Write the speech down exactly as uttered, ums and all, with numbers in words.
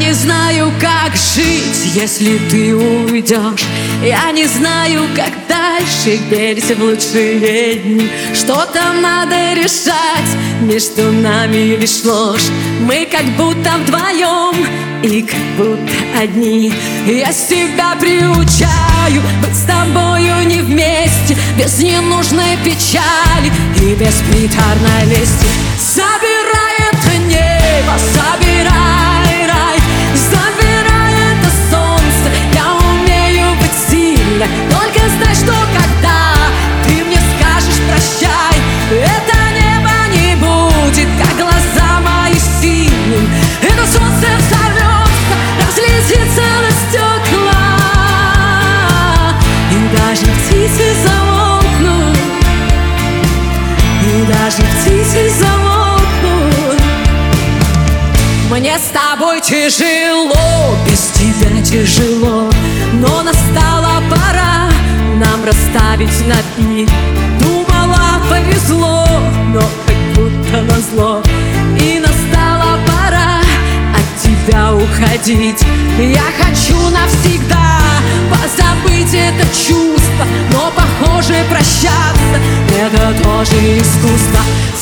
не знаю, как жить, если ты уйдешь. Я не знаю, как дальше верить в лучшие дни. Что-то надо решать, между нами лишь ложь. Мы как будто вдвоем и как будто одни. Я себя приучаю быть с тобою не вместе, без ненужной печали и без приторной лести. Забирай это небо, забирай рай, забирай это солнце. Я умею быть сильной, только знай, что когда ты мне скажешь прощай, это небо не будет, как глаза мои синим. Это солнце взорвется, разлетится на стекла, и даже птицы замолкнут, и даже птицы замолкнут. Мне с тобой тяжело, без тебя тяжело, но настала пора нам расставить на «и». Думала, повезло, но как будто назло. И настала пора от тебя уходить. Я хочу навсегда позабыть это чувство, но, похоже, прощаться — это тоже искусство.